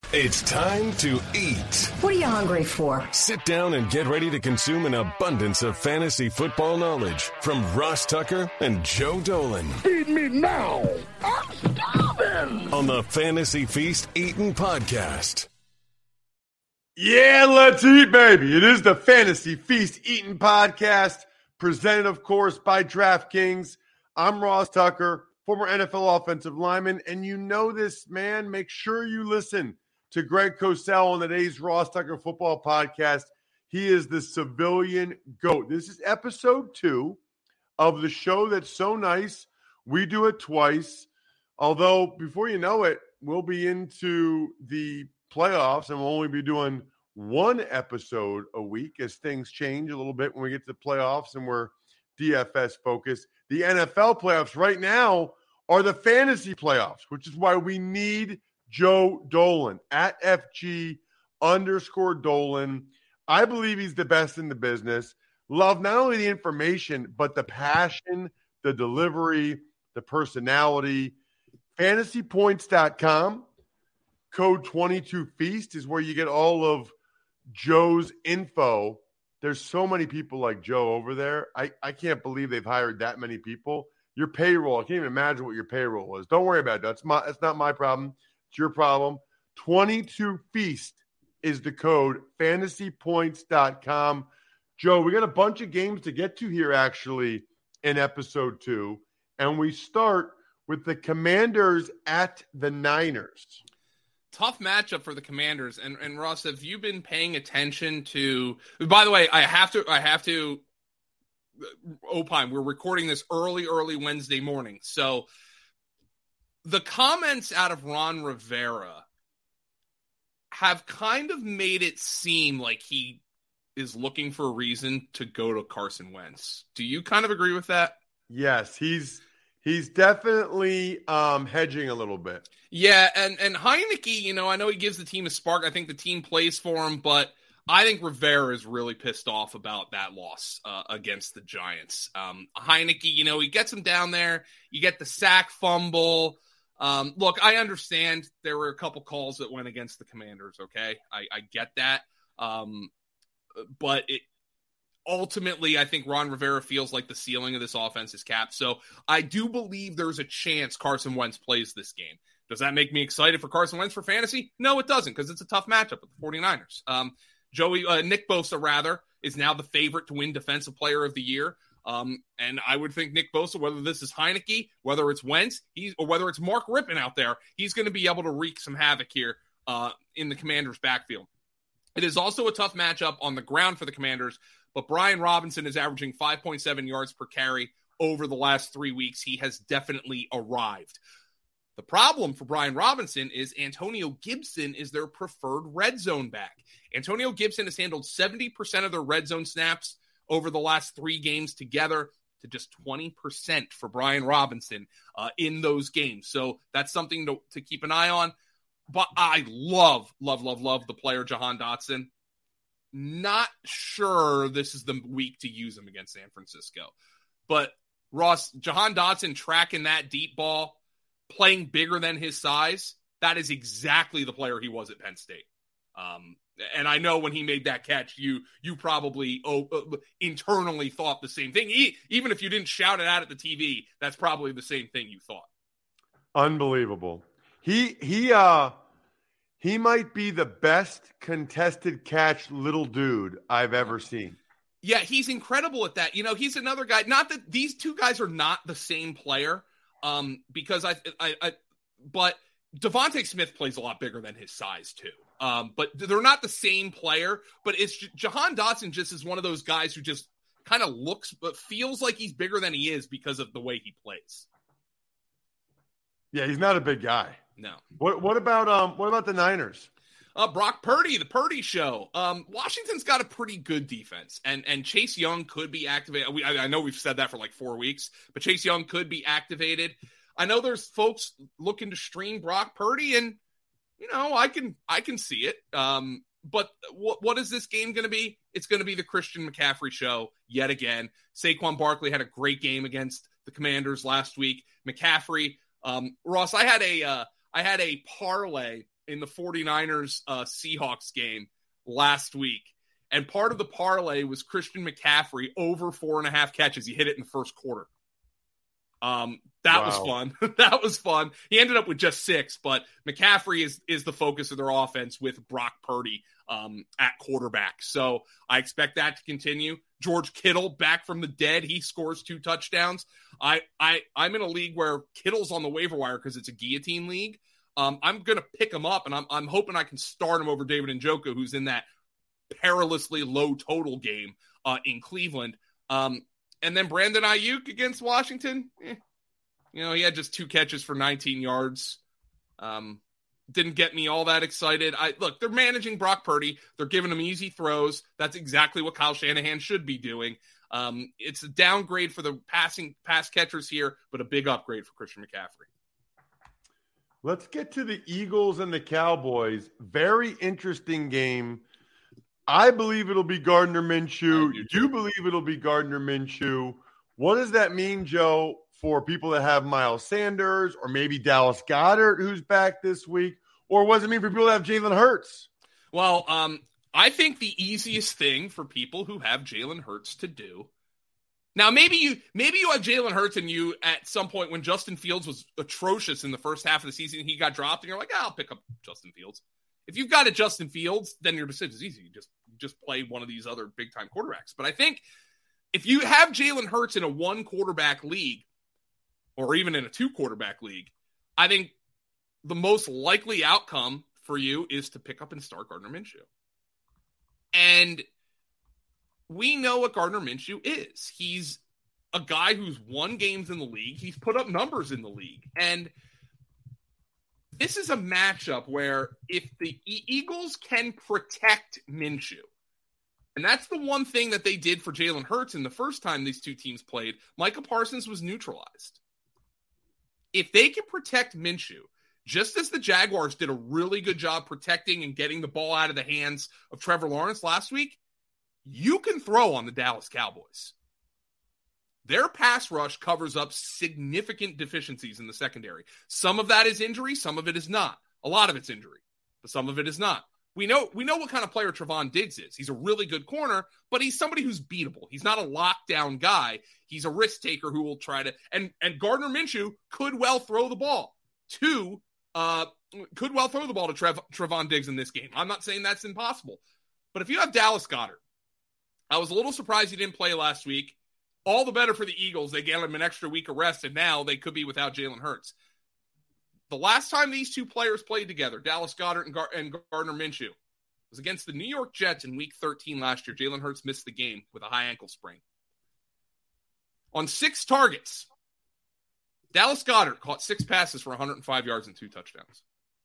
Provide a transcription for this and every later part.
It's time to eat. What are you hungry for? Sit down and get ready to consume an abundance of fantasy football knowledge from Ross Tucker and Joe Dolan. Feed me now. I'm starving. On the Fantasy Feast Eating Podcast. Yeah, let's eat, baby. It is the Fantasy Feast Eating Podcast, presented, of course, by DraftKings. I'm Ross Tucker, former NFL offensive lineman, and you know this, man. Make sure you listen to Greg Cosell on today's Ross Tucker Football Podcast. He is the civilian GOAT. This is episode 2 of the show that's so nice. We do it twice. Although, before you know it, we'll be into the playoffs and we'll only be doing one episode a week as things change a little bit when we get to the playoffs and we're DFS focused. The NFL playoffs right now are the fantasy playoffs, which is why we need Joe Dolan at FG_Dolan. I believe he's the best in the business. Love not only the information, but the passion, the delivery, the personality. FantasyPoints.com. Code 22Feast is where you get all of Joe's info. There's so many people like Joe over there. I can't believe they've hired that many people. Your payroll, I can't even imagine what your payroll is. Don't worry about that. That's not my problem. It's your problem. 22Feast is the code. FantasyPoints.com. Joe, we got a bunch of games to get to here, actually, in episode 2. And we start with the Commanders at the Niners. Tough matchup for the Commanders. And Ross, have you been paying attention to, by the way, I have to opine. We're recording this early Wednesday morning. So the comments out of Ron Rivera have kind of made it seem like he is looking for a reason to go to Carson Wentz. Do you kind of agree with that? Yes, he's definitely hedging a little bit. Yeah, and Heinicke, I know he gives the team a spark. I think the team plays for him, but I think Rivera is really pissed off about that loss against the Giants. Heinicke, he gets him down there. You get the sack fumble. Look, I understand there were a couple calls that went against the Commanders, okay? I get that. But ultimately, I think Ron Rivera feels like the ceiling of this offense is capped. So I do believe there's a chance Carson Wentz plays this game. Does that make me excited for Carson Wentz for fantasy? No, it doesn't, because it's a tough matchup with the 49ers. Nick Bosa, rather, is now the favorite to win Defensive Player of the Year. And I would think Nick Bosa, whether this is Heinicke, whether it's Wentz, or whether it's Mark Rippon out there, he's going to be able to wreak some havoc here in the Commanders' backfield. It is also a tough matchup on the ground for the Commanders, but Brian Robinson is averaging 5.7 yards per carry over the last 3 weeks. He has definitely arrived. The problem for Brian Robinson is Antonio Gibson is their preferred red zone back. Antonio Gibson has handled 70% of their red zone snaps over the last 3 games together to just 20% for Brian Robinson in those games. So that's something to keep an eye on. But I love the player Jahan Dotson. Not sure this is the week to use him against San Francisco. But Ross, Jahan Dotson tracking that deep ball, playing bigger than his size, that is exactly the player he was at Penn State. And I know when he made that catch, you probably internally thought the same thing. Even if you didn't shout it out at the TV, that's probably the same thing you thought. Unbelievable. He might be the best contested catch little dude I've ever seen. Yeah, he's incredible at that. He's another guy. Not that these two guys are not the same player. Because but Devontae Smith plays a lot bigger than his size too. But they're not the same player. But it's Jahan Dotson just is one of those guys who just kind of looks but feels like he's bigger than he is because of the way he plays. Yeah, he's not a big guy. No. What about the Niners? Brock Purdy, the Purdy show. Washington's got a pretty good defense, and Chase Young could be activated. I know we've said that for like 4 weeks, but Chase Young could be activated. I know there's folks looking to stream Brock Purdy, and I can see it. But what is this game going to be? It's going to be the Christian McCaffrey show yet again. Saquon Barkley had a great game against the Commanders last week. McCaffrey, Ross, I had a parlay in the 49ers Seahawks game last week. And part of the parlay was Christian McCaffrey over 4.5 catches. He hit it in the first quarter. That was fun. That was fun. He ended up with just 6, but McCaffrey is the focus of their offense with Brock Purdy at quarterback. So I expect that to continue. George Kittle back from the dead. He scores 2 touchdowns. I'm in a league where Kittle's on the waiver wire because it's a guillotine league. I'm going to pick him up, and I'm hoping I can start him over David Njoku, who's in that perilously low total game in Cleveland. And then Brandon Ayuk against Washington. He had just 2 catches for 19 yards. Didn't get me all that excited. Look, they're managing Brock Purdy. They're giving him easy throws. That's exactly what Kyle Shanahan should be doing. It's a downgrade for the pass catchers here, but a big upgrade for Christian McCaffrey. Let's get to the Eagles and the Cowboys. Very interesting game. I believe it'll be Gardner Minshew. You believe it'll be Gardner Minshew. What does that mean, Joe, for people that have Miles Sanders or maybe Dallas Goedert, who's back this week? Or what does it mean for people that have Jalen Hurts? Well, I think the easiest thing for people who have Jalen Hurts to do. Now, maybe you have Jalen Hurts and you at some point when Justin Fields was atrocious in the first half of the season, he got dropped and you're like, I'll pick up Justin Fields. If you've got a Justin Fields, then your decision is easy. You just play one of these other big-time quarterbacks. But I think if you have Jalen Hurts in a 1-quarterback league or even in a 2-quarterback league, I think the most likely outcome for you is to pick up and start Gardner Minshew. And we know what Gardner Minshew is. He's a guy who's won games in the league. He's put up numbers in the league. And this is a matchup where if the Eagles can protect Minshew, and that's the one thing that they did for Jalen Hurts in the first time these two teams played, Micah Parsons was neutralized. If they can protect Minshew, just as the Jaguars did a really good job protecting and getting the ball out of the hands of Trevor Lawrence last week, you can throw on the Dallas Cowboys. Their pass rush covers up significant deficiencies in the secondary. Some of that is injury, some of it is not. A lot of it's injury, but some of it is not. We know what kind of player Trevon Diggs is. He's a really good corner, but he's somebody who's beatable. He's not a lockdown guy. He's a risk taker who will try to and Gardner Minshew could well throw the ball to Trevon Diggs in this game. I'm not saying that's impossible. But if you have Dallas Goedert, I was a little surprised he didn't play last week. All the better for the Eagles. They gave him an extra week of rest, and now they could be without Jalen Hurts. The last time these two players played together, Dallas Goedert and Gardner Minshew, was against the New York Jets in Week 13 last year. Jalen Hurts missed the game with a high ankle sprain. On 6 targets, Dallas Goedert caught 6 passes for 105 yards and 2 touchdowns.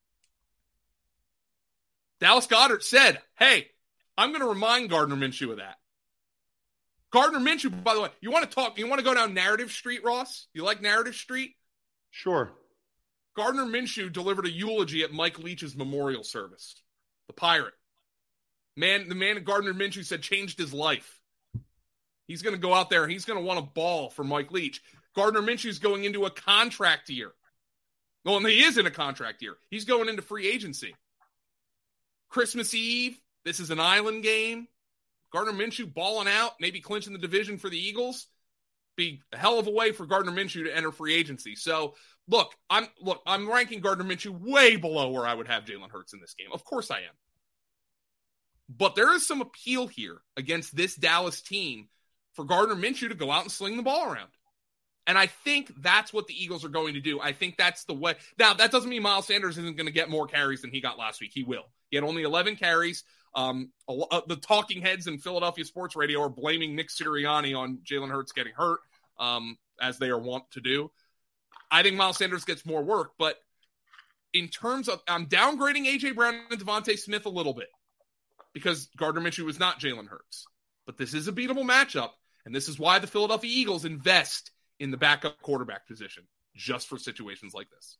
Dallas Goedert said, hey, I'm going to remind Gardner Minshew of that. Gardner Minshew, by the way, you want to go down Narrative Street, Ross? You like Narrative Street? Sure. Gardner Minshew delivered a eulogy at Mike Leach's memorial service. The Pirate. The man Gardner Minshew said changed his life. He's going to go out there and he's going to want a ball for Mike Leach. Gardner Minshew's going into a contract year. Well, and he is in a contract year. He's going into free agency. Christmas Eve, this is an island game. Gardner Minshew balling out, maybe clinching the division for the Eagles. Be a hell of a way for Gardner Minshew to enter free agency. So, I'm ranking Gardner Minshew way below where I would have Jalen Hurts in this game. Of course I am. But there is some appeal here against this Dallas team for Gardner Minshew to go out and sling the ball around. And I think that's what the Eagles are going to do. I think that's the way. Now, that doesn't mean Miles Sanders isn't going to get more carries than he got last week. He will. He had only 11 carries. The talking heads in Philadelphia sports radio are blaming Nick Sirianni on Jalen Hurts getting hurt, as they are wont to do. I think Miles Sanders gets more work, but in terms of, I'm downgrading A.J. Brown and Devontae Smith a little bit because Gardner Minshew was not Jalen Hurts. But this is a beatable matchup, and this is why the Philadelphia Eagles invest in the backup quarterback position just for situations like this.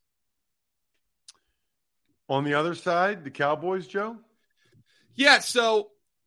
On the other side, the Cowboys, Joe? Yeah, so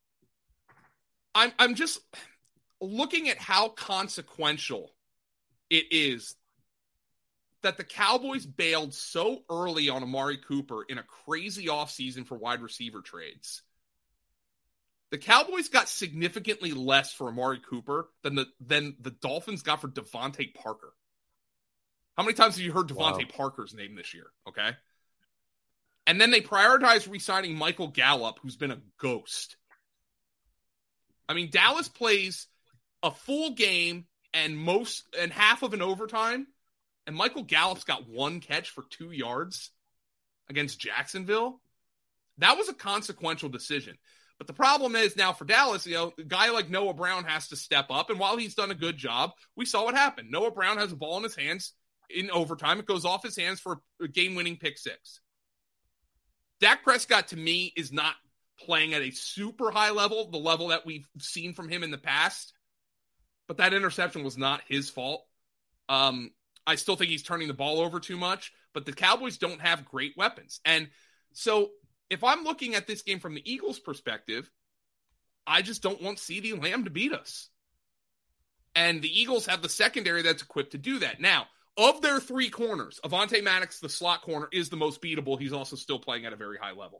I'm just looking at how consequential it is that the Cowboys bailed so early on Amari Cooper in a crazy offseason for wide receiver trades. The Cowboys got significantly less for Amari Cooper than the Dolphins got for Devontae Parker. How many times have you heard Devontae Parker's name this year? Okay. And then they prioritized re-signing Michael Gallup, who's been a ghost. I mean, Dallas plays a full game and half of an overtime, and Michael Gallup's got 1 catch for 2 yards against Jacksonville. That was a consequential decision. But the problem is now for Dallas, a guy like Noah Brown has to step up. And while he's done a good job, we saw what happened. Noah Brown has a ball in his hands in overtime. It goes off his hands for a game-winning pick 6. Dak Prescott, to me, is not playing at a super high level, the level that we've seen from him in the past. But that interception was not his fault. I still think he's turning the ball over too much. But the Cowboys don't have great weapons. And so if I'm looking at this game from the Eagles' perspective, I just don't want CeeDee Lamb to beat us. And the Eagles have the secondary that's equipped to do that. Now, of their 3 corners, Avonte Maddox, the slot corner, is the most beatable. He's also still playing at a very high level.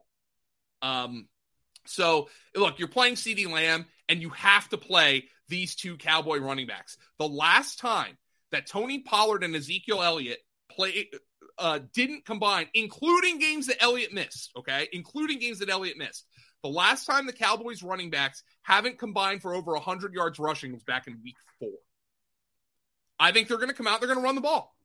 So, look, you're playing CeeDee Lamb, and you have to play these 2 Cowboy running backs. The last time that Tony Pollard and Ezekiel Elliott didn't combine, including games that Elliott missed, okay? Including games that Elliott missed. The last time the Cowboys running backs haven't combined for over 100 yards rushing was back in week 4. I think they're going to come out, they're going to run the ball.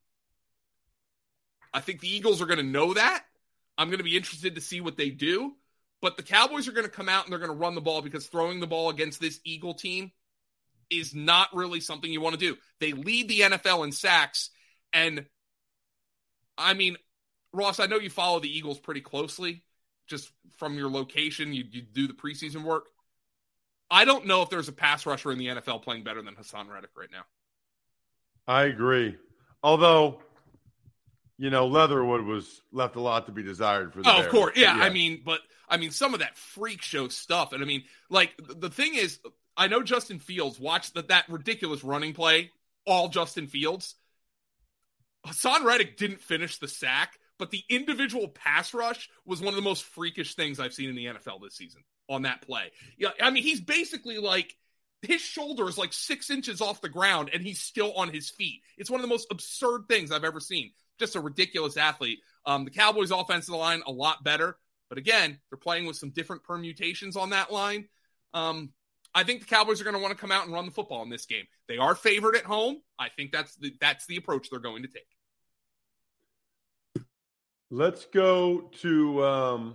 I think the Eagles are going to know that. I'm going to be interested to see what they do. But the Cowboys are going to come out and they're going to run the ball because throwing the ball against this Eagle team is not really something you want to do. They lead the NFL in sacks. And, I mean, Ross, I know you follow the Eagles pretty closely. Just from your location, you do the preseason work. I don't know if there's a pass rusher in the NFL playing better than Hassan Reddick right now. I agree. Although, Leatherwood was left a lot to be desired for the Bears. Of course. Yeah. I mean, some of that freak show stuff. And I mean, like, the thing is, I know Justin Fields watched that ridiculous running play, all Justin Fields. Hassan Reddick didn't finish the sack, but the individual pass rush was one of the most freakish things I've seen in the NFL this season on that play. Yeah. I mean, he's basically like, his shoulder is like 6 inches off the ground and he's still on his feet. It's one of the most absurd things I've ever seen. Just a ridiculous athlete. The Cowboys offensive line, a lot better. But again, they're playing with some different permutations on that line. I think the Cowboys are going to want to come out and run the football in this game. They are favored at home. I think that's the approach they're going to take. Let's go to how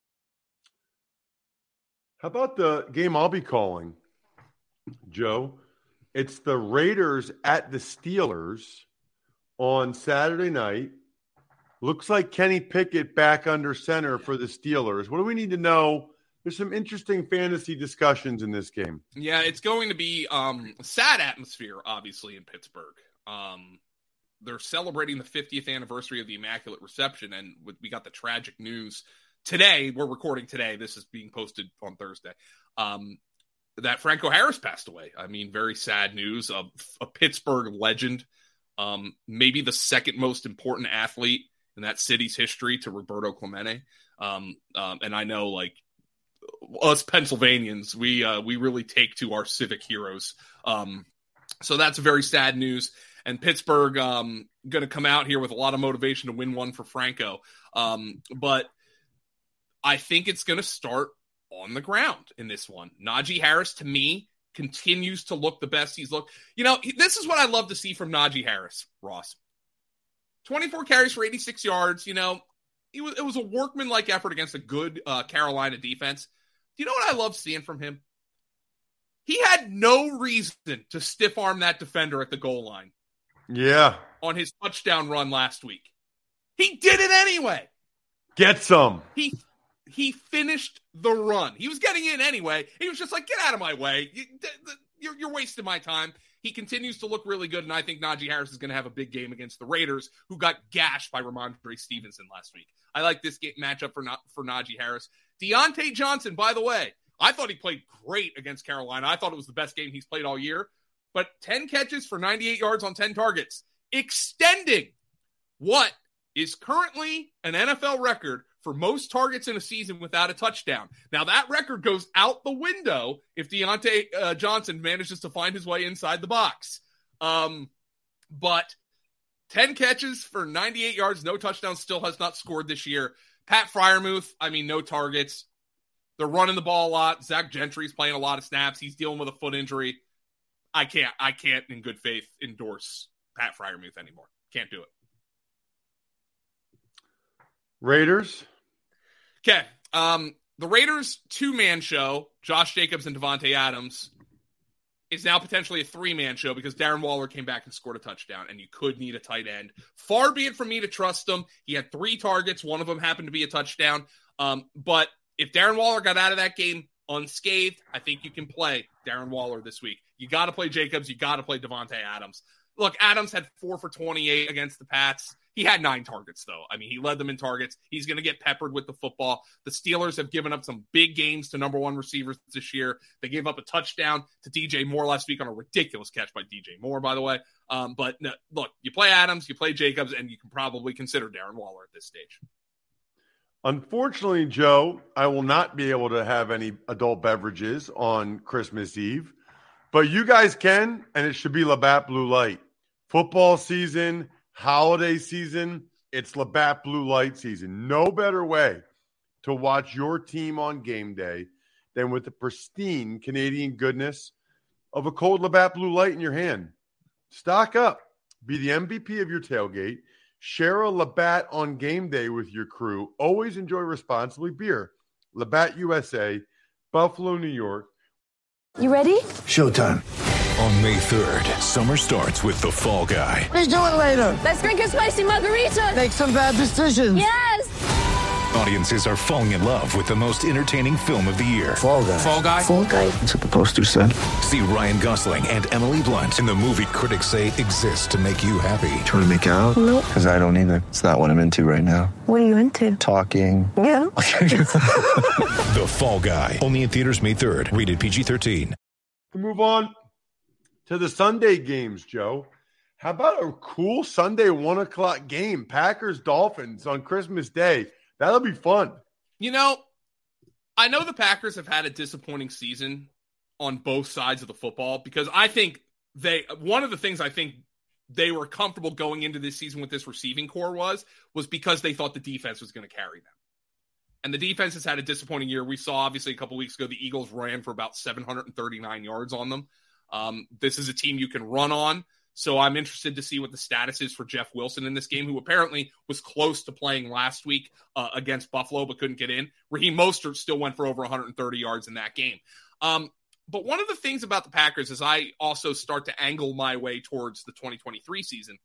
about the game I'll be calling, Joe? It's the Raiders at the Steelers on Saturday night. Looks like Kenny Pickett back under center for the Steelers. What do we need to know? There's some interesting fantasy discussions in this game. Yeah, it's going to be a sad atmosphere, obviously, in Pittsburgh. They're celebrating the 50th anniversary of the Immaculate Reception, and we got the tragic news today. We're recording today. This is being posted on Thursday. That Franco Harris passed away. I mean, very sad news. A Pittsburgh legend, maybe the second most important athlete in that city's history to Roberto Clemente. And I know, like, us Pennsylvanians, we really take to our civic heroes. So that's very sad news. And Pittsburgh going to come out here with a lot of motivation to win one for Franco. But I think it's going to start on the ground in this one. Najee Harris, to me, continues to look the best he's looked. This is what I love to see from Najee Harris, Ross. 24 carries for 86 yards. It was a workmanlike effort against a good Carolina defense. Do you know what I love seeing from him? He had no reason to stiff arm that defender at the goal line. Yeah. On his touchdown run last week. He did it anyway. Get some. He finished the run. He was getting in anyway. He was just like, get out of my way. You're wasting my time. He continues to look really good, and I think Najee Harris is going to have a big game against the Raiders, who got gashed by Ramondre Stevenson last week. I like this matchup for Najee Harris. Deontay Johnson, by the way, I thought he played great against Carolina. I thought it was the best game he's played all year. But 10 catches for 98 yards on 10 targets, extending what is currently an NFL record for most targets in a season without a touchdown. Now, that record goes out the window if Deontay Johnson manages to find his way inside the box. But 10 catches for 98 yards, no touchdowns, still has not scored this year. Pat Freiermuth, no targets. They're running the ball a lot. Zach Gentry's playing a lot of snaps. He's dealing with a foot injury. I can't in good faith endorse Pat Freiermuth anymore. Can't do it. Raiders. Okay. The Raiders two-man show, Josh Jacobs and Devontae Adams, is now potentially a three-man show because Darren Waller came back and scored a touchdown, and you could need a tight end. Far be it from me to trust him. He had 3 targets. One of them happened to be a touchdown. But if Darren Waller got out of that game unscathed, I think you can play Darren Waller this week. You got to play Jacobs. You got to play Devontae Adams. Look, Adams had 4 for 28 against the Pats. He had 9 targets, though. He led them in targets. He's going to get peppered with the football. The Steelers have given up some big games to number 1 receivers this year. They gave up a touchdown to DJ Moore last week on a ridiculous catch by DJ Moore, by the way. But no, look, you play Adams, you play Jacobs, and you can probably consider Darren Waller at this stage. Unfortunately, Joe, I will not be able to have any adult beverages on Christmas Eve, but you guys can, and it should be Labatt Blue Light. Football season, holiday season, it's Labatt Blue Light season. No better way to watch your team on game day than with the pristine Canadian goodness of a cold Labatt Blue Light in your hand. Stock up. Be the MVP of your tailgate. Share a Labatt on game day with your crew. Always enjoy responsibly. Beer. Labatt USA, Buffalo, New York. You ready? Showtime. On May 3rd, summer starts with The Fall Guy. Let's do it later. Let's drink a spicy margarita. Make some bad decisions. Yes! Audiences are falling in love with the most entertaining film of the year. Fall Guy. Fall Guy? Fall guy. That's what the poster said. See Ryan Gosling and Emily Blunt in the movie critics say exists to make you happy. Trying to make it out? Nope. Because I don't either. It's not what I'm into right now. What are you into? Talking. Yeah. The Fall Guy. Only in theaters May 3rd. Rated PG-13. To move on to the Sunday games, Joe. How about a cool Sunday 1 o'clock game? Packers-Dolphins on Christmas Day. That'll be fun. I know the Packers have had a disappointing season on both sides of the football because I think one of the things I think they were comfortable going into this season with this receiving core was because they thought the defense was going to carry them. And the defense has had a disappointing year. We saw, obviously, a couple weeks ago, the Eagles ran for about 739 yards on them. This is a team you can run on. So I'm interested to see what the status is for Jeff Wilson in this game, who apparently was close to playing last week against Buffalo but couldn't get in. Raheem Mostert still went for over 130 yards in that game. But one of the things about the Packers is I also start to angle my way towards the 2023 season.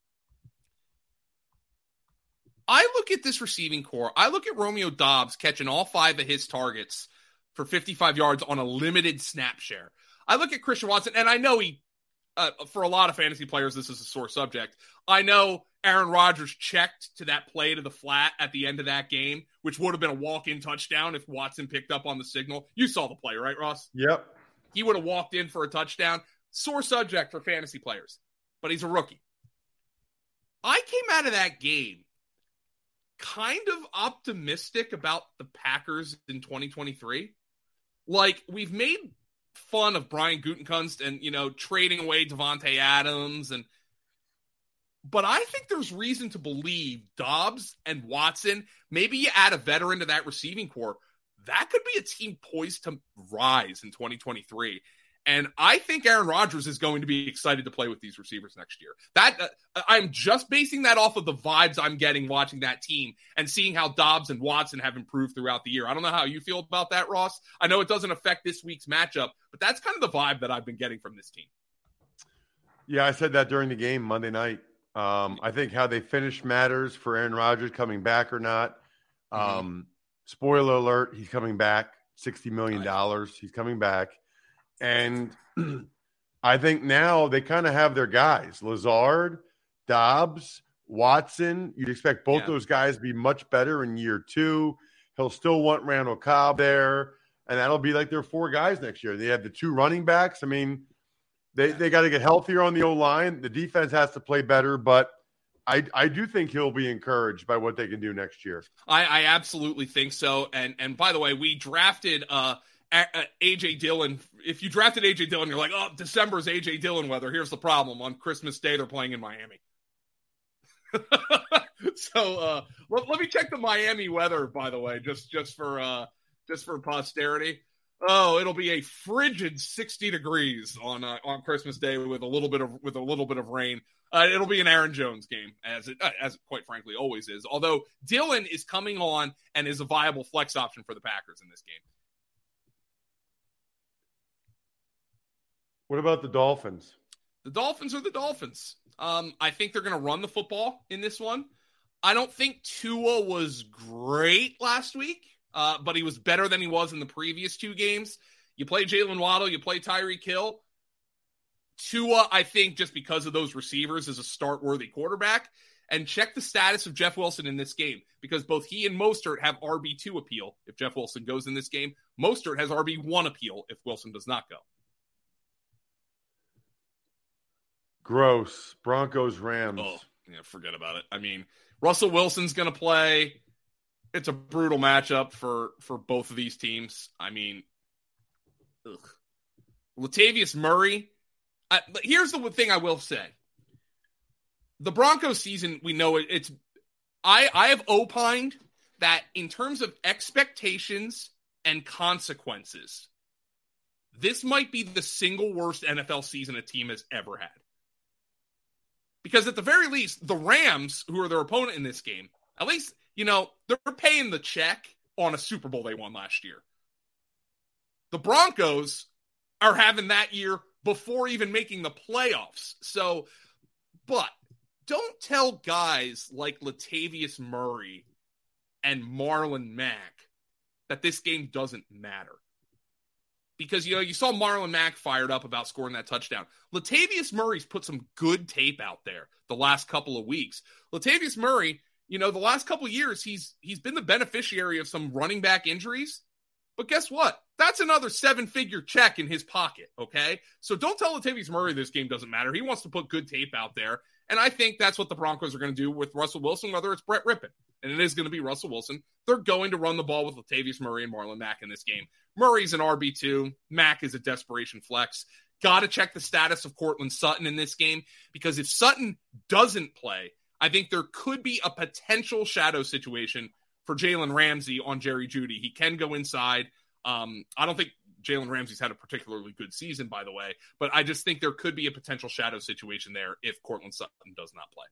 I look at this receiving core. I look at Romeo Doubs catching all 5 of his targets for 55 yards on a limited snap share. I look at Christian Watson, and I know for a lot of fantasy players, this is a sore subject. I know Aaron Rodgers checked to that play to the flat at the end of that game, which would have been a walk-in touchdown if Watson picked up on the signal. You saw the play, right, Ross? Yep. He would have walked in for a touchdown. Sore subject for fantasy players, but he's a rookie. I came out of that game kind of optimistic about the Packers in 2023. Like, we've made fun of Brian Gutekunst and, trading away Devontae Adams. But I think there's reason to believe Doubs and Watson, maybe you add a veteran to that receiving core, that could be a team poised to rise in 2023. And I think Aaron Rodgers is going to be excited to play with these receivers next year. I'm just basing that off of the vibes I'm getting watching that team and seeing how Doubs and Watson have improved throughout the year. I don't know how you feel about that, Ross. I know it doesn't affect this week's matchup, but that's kind of the vibe that I've been getting from this team. Yeah, I said that during the game Monday night. I think how they finish matters for Aaron Rodgers coming back or not. Spoiler alert, he's coming back. $60 million. He's coming back. And I think now they kind of have their guys. Lazard, Doubs, Watson. You'd expect both those guys to be much better in year 2. He'll still want Randall Cobb there. And that'll be like their 4 guys next year. They have the 2 running backs. I mean, they got to get healthier on the O-line. The defense has to play better. But I do think he'll be encouraged by what they can do next year. I absolutely think so. And by the way, we drafted A.J. Dillon. If you drafted A.J. Dillon, you're like, oh, December's A.J. Dillon weather. Here's the problem. On Christmas Day, they're playing in Miami. So let me check the Miami weather, by the way, just for posterity. Oh, it'll be a frigid 60 degrees on Christmas Day with a little bit of rain. It'll be an Aaron Jones game, as it quite frankly always is. Although Dillon is coming on and is a viable flex option for the Packers in this game. What about the Dolphins? The Dolphins are the Dolphins. I think they're going to run the football in this one. I don't think Tua was great last week, but he was better than he was in the previous two games. You play Jalen Waddle, you play Tyreek Hill. Tua, I think, just because of those receivers, is a start-worthy quarterback. And check the status of Jeff Wilson in this game, because both he and Mostert have RB2 appeal if Jeff Wilson goes in this game. Mostert has RB1 appeal if Wilson does not go. Gross. Broncos, Rams. Oh, yeah, forget about it. I mean, Russell Wilson's going to play. It's a brutal matchup for both of these teams. I mean, Latavius Murray. Here's the thing I will say. The Broncos season, we know it's I have opined that in terms of expectations and consequences, this might be the single worst NFL season a team has ever had. Because at the very least, the Rams, who are their opponent in this game, at least, they're paying the check on a Super Bowl they won last year. The Broncos are having that year before even making the playoffs. But don't tell guys like Latavius Murray and Marlon Mack that this game doesn't matter. Because, you saw Marlon Mack fired up about scoring that touchdown. Latavius Murray's put some good tape out there the last couple of weeks. Latavius Murray, the last couple of years, he's been the beneficiary of some running back injuries. But guess what? That's another 7-figure check in his pocket, okay? So don't tell Latavius Murray this game doesn't matter. He wants to put good tape out there. And I think that's what the Broncos are going to do with Russell Wilson, whether it's Brett Rippon. And it is going to be Russell Wilson. They're going to run the ball with Latavius Murray and Marlon Mack in this game. Murray's an RB2. Mack is a desperation flex. Got to check the status of Courtland Sutton in this game, because if Sutton doesn't play, I think there could be a potential shadow situation for Jalen Ramsey on Jerry Jeudy. He can go inside. I don't think Jalen Ramsey's had a particularly good season, by the way, but I just think there could be a potential shadow situation there if Courtland Sutton does not play.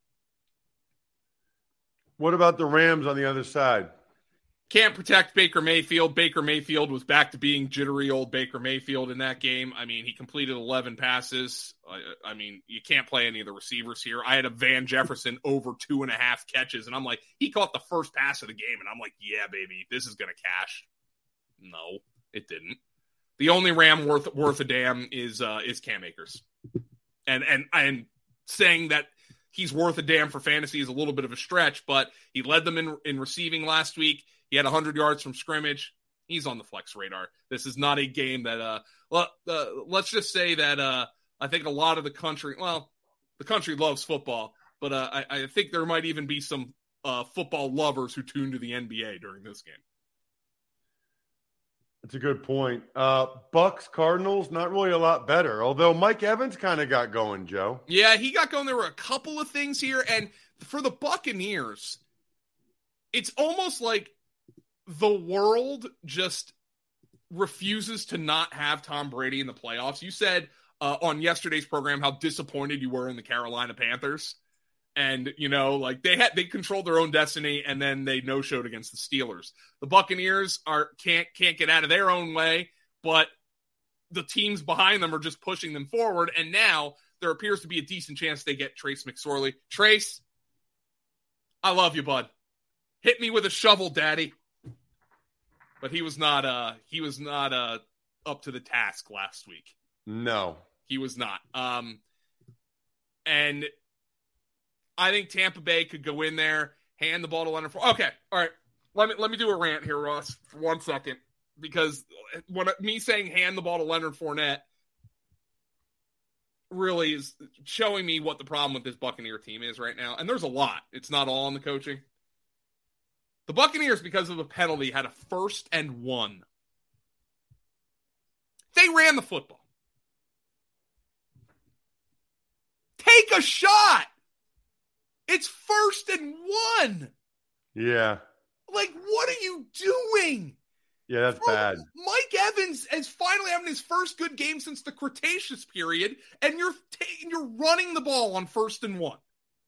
What about the Rams on the other side? Can't protect Baker Mayfield. Baker Mayfield was back to being jittery old Baker Mayfield in that game. I mean, he completed 11 passes. I mean, you can't play any of the receivers here. I had a Van Jefferson over 2.5 catches, and I'm like, he caught the first pass of the game, and I'm like, yeah, baby, this is going to cash. No, it didn't. The only Ram worth a damn is Cam Akers. And saying that he's worth a damn for fantasy is a little bit of a stretch, but he led them in receiving last week. He had 100 yards from scrimmage. He's on the flex radar. This is not a game that, let's just say that I think a lot of the country loves football, but I think there might even be some football lovers who tune to the NBA during this game. That's a good point. Bucks, Cardinals, not really a lot better, although Mike Evans kind of got going, Joe. Yeah, he got going. There were a couple of things here, and for the Buccaneers, it's almost like the world just refuses to not have Tom Brady in the playoffs. You said on yesterday's program how disappointed you were in the Carolina Panthers. And, they controlled their own destiny, and then they no-showed against the Steelers. The Buccaneers can't get out of their own way, but the teams behind them are just pushing them forward. And now there appears to be a decent chance they get Trace McSorley. Trace, I love you, bud. Hit me with a shovel, daddy. But he was not up to the task last week. No, he was not. And I think Tampa Bay could go in there, hand the ball to Leonard Fournette. Okay, all right. Let me do a rant here, Ross, for 1 second, because me saying hand the ball to Leonard Fournette, really is showing me what the problem with this Buccaneer team is right now. And there's a lot. It's not all on the coaching. The Buccaneers, because of a penalty, had a 1st and 1. They ran the football. Take a shot. It's 1st and 1. Yeah. Like, what are you doing? Yeah, that's bad. Mike Evans is finally having his first good game since the Cretaceous period, and you're running the ball on 1st and 1.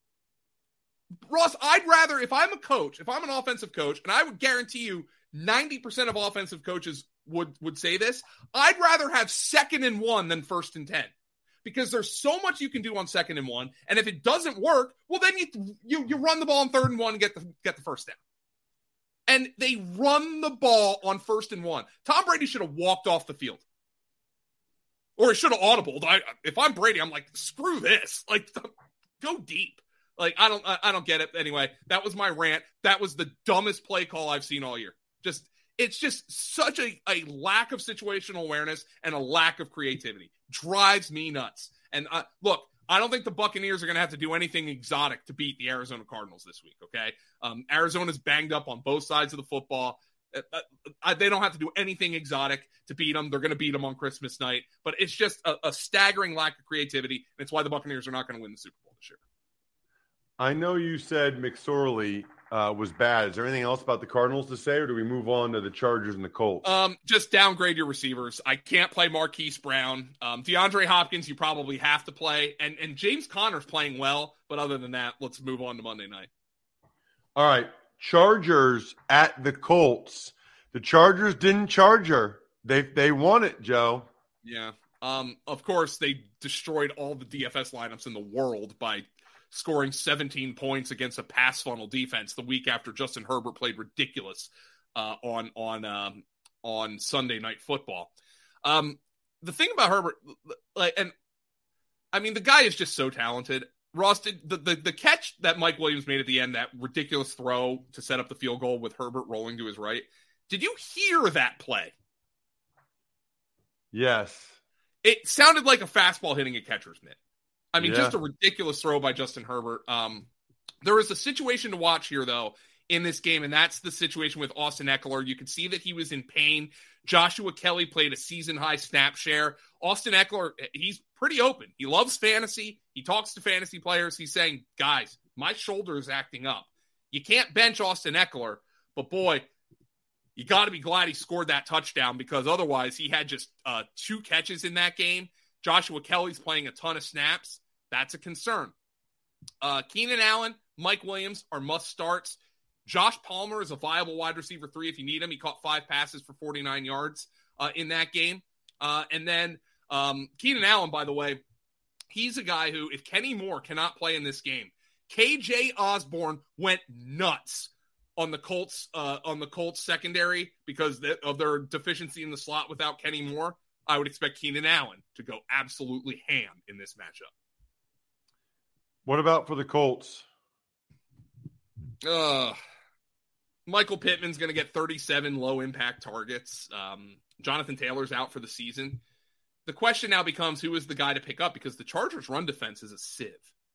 Ross, I'd rather, if I'm a coach, if I'm an offensive coach, and I would guarantee you 90% of offensive coaches would say this, I'd rather have 2nd and 1 than 1st and 10. Because there's so much you can do on 2nd and 1, and if it doesn't work, well, then you run the ball on 3rd and 1 and get the first down. And they run the ball on 1st and 1. Tom Brady should have walked off the field. Or he should have audibled. If I'm Brady, I'm like, screw this. Like, go deep. Like, I don't get it. Anyway, that was my rant. That was the dumbest play call I've seen all year. It's just such a lack of situational awareness and a lack of creativity. Drives me nuts. And look, I don't think the Buccaneers are going to have to do anything exotic to beat the Arizona Cardinals this week, okay? Arizona's banged up on both sides of the football. They don't have to do anything exotic to beat them. They're going to beat them on Christmas night. But it's just a staggering lack of creativity, and it's why the Buccaneers are not going to win the Super Bowl this year. I know you said McSorley was bad. Is there anything else about the Cardinals to say, or do we move on to the Chargers and the Colts? Just downgrade your receivers. I can't play Marquise Brown. DeAndre Hopkins, you probably have to play. And James Conner's playing well. But other than that, let's move on to Monday night. All right. Chargers at the Colts. The Chargers didn't charge her. They won it, Joe. Yeah. Of course, they destroyed all the DFS lineups in the world by scoring 17 points against a pass funnel defense the week after Justin Herbert played ridiculous on Sunday Night Football. The thing about Herbert, the guy is just so talented. Ross, did the catch that Mike Williams made at the end, that ridiculous throw to set up the field goal with Herbert rolling to his right, did you hear that play? Yes. It sounded like a fastball hitting a catcher's mitt. Just a ridiculous throw by Justin Herbert. There was a situation to watch here, though, in this game, and that's the situation with Austin Eckler. You could see that he was in pain. Joshua Kelly played a season-high snap share. Austin Eckler, he's pretty open. He loves fantasy. He talks to fantasy players. He's saying, guys, my shoulder is acting up. You can't bench Austin Eckler, but boy, you got to be glad he scored that touchdown, because otherwise he had just 2 catches in that game. Joshua Kelly's playing a ton of snaps. That's a concern. Keenan Allen, Mike Williams are must starts. Josh Palmer is a viable wide receiver 3 if you need him. He caught 5 passes for 49 yards in that game. And then Keenan Allen, by the way, he's a guy who, if Kenny Moore cannot play in this game, KJ Osborne went nuts on the Colts secondary because of their deficiency in the slot without Kenny Moore. I would expect Keenan Allen to go absolutely ham in this matchup. What about for the Colts? Michael Pittman's going to get 37 low-impact targets. Jonathan Taylor's out for the season. The question now becomes, who is the guy to pick up? Because the Chargers' run defense is a sieve.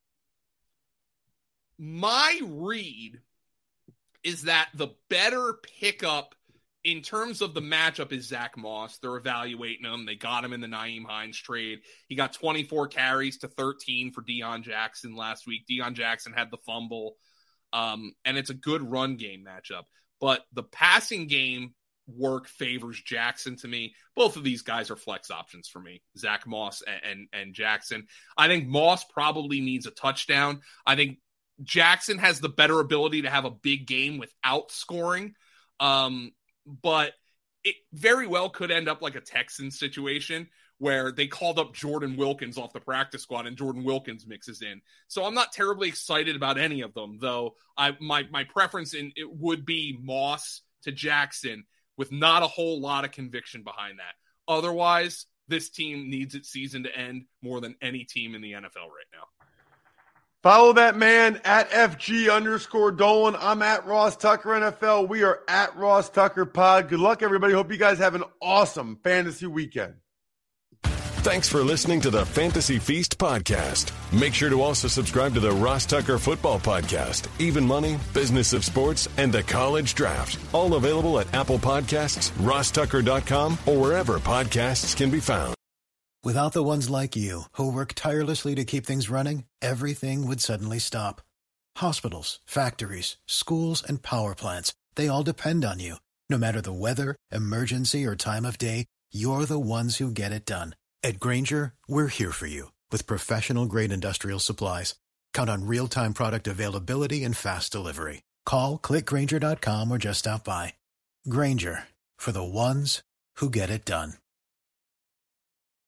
My read is that the better pickup in terms of the matchup is Zach Moss. They're evaluating him. They got him in the Nyheim Hines trade. He got 24 carries to 13 for Deion Jackson last week. Deion Jackson had the fumble. And it's a good run game matchup. But the passing game work favors Jackson to me. Both of these guys are flex options for me, Zach Moss and Jackson. I think Moss probably needs a touchdown. I think Jackson has the better ability to have a big game without scoring. But it very well could end up like a Texans situation where they called up Jordan Wilkins off the practice squad and Jordan Wilkins mixes in. So I'm not terribly excited about any of them, though. My preference it would be Moss to Jackson with not a whole lot of conviction behind that. Otherwise, this team needs its season to end more than any team in the NFL right now. Follow that man at FG_Dolan. I'm at Ross Tucker NFL. We are at Ross Tucker Pod. Good luck, everybody. Hope you guys have an awesome fantasy weekend. Thanks for listening to the Fantasy Feast podcast. Make sure to also subscribe to the Ross Tucker Football Podcast, Even Money, Business of Sports, and the College Draft. All available at Apple Podcasts, rosstucker.com, or wherever podcasts can be found. Without the ones like you, who work tirelessly to keep things running, everything would suddenly stop. Hospitals, factories, schools, and power plants, they all depend on you. No matter the weather, emergency, or time of day, you're the ones who get it done. At Grainger, we're here for you with professional-grade industrial supplies. Count on real-time product availability and fast delivery. Call, click Grainger.com, or just stop by. Grainger, for the ones who get it done.